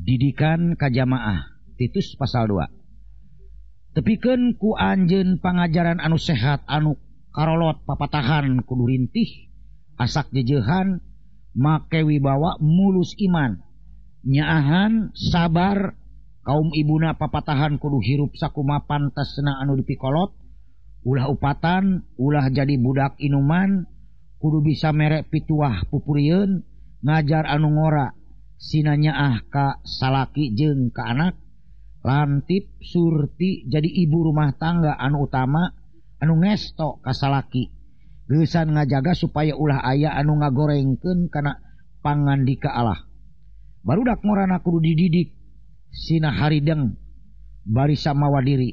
Didikan kajamaah Titus pasal 2. Tepikeun ku anjeun pangajaran anu sehat anu karolot papatahan kudu rintih asak jejehan make wibawa mulus iman nyaahan sabar kaum ibuna papatahan kudu hirup sakuma pantasna anu dipikolot ulah upatan ulah jadi budak inuman kudu bisa merek pituah pupurieun ngajar anu ngora sina nyaah ka salaki jeung ka anak lantip surti jadi ibu rumah tangga anu utama anu ngesto ka salaki geusan ngajaga supaya ulah aya anu ngagorengkeun kana pangandika Allah. Barudak ngorana kudu dididik sina harideng bari samawa diri.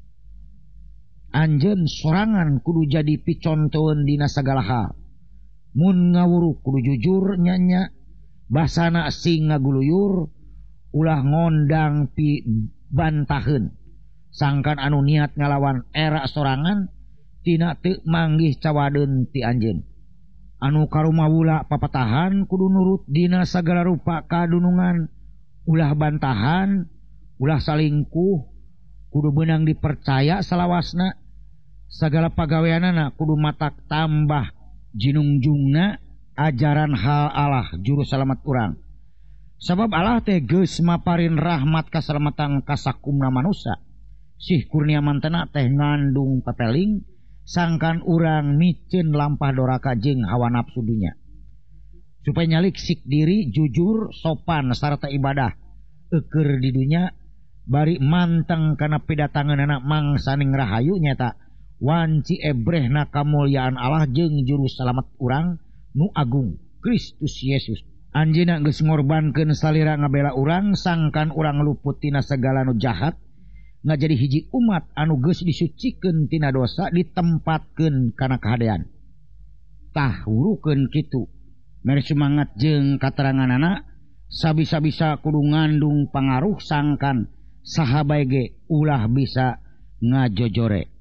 Anjeun sorangan kudu jadi picontoeun dina sagala hal. Mun ngawuruk kudu jujur nyanya, basana sing ngaguluyur, ulah ngondang pi bantaheun. Sangkan anu niat ngalawan era sorangan tina teu manggih cawadeun ti anjeun. Anu karumawula papatahan kudu nurut dina sagala rupa kadunungan, ulah bantahan, ulah salingkuh, kudu beunang dipercaya salawasna, sagala pagaweanana kudu matak tambah jinungjungna ajaran hal Allah juru selamat urang. Sabab Allah teh geus maparin rahmat kasalamatan kasakumna manusia. Sih kurnia mantena teh ngandung pepeling sangkan urang micen lampah doraka jeung hawa nafsu dunya supaya nyaliksik diri jujur sopan sarta ibadah eukeur di dunya bari manteng kana pidatangeunana mangsaning rahayu nyata wanci ebrehna kamulyaan Allah jeung juru salamet urang nu agung Kristus Yesus. Anjeunna geus ngorbankeun salira ngabela urang sangkan urang luput tina sagala nu jahat ngajadi hiji umat anu geus disucikeun tina dosa ditempatkeun kana kahadean. Tah hurukeun kitu mere semangat jeung kateranganana sabisa-bisa kudu ngandung pangaruh sangkan saha bae ge ulah bisa ngajojore.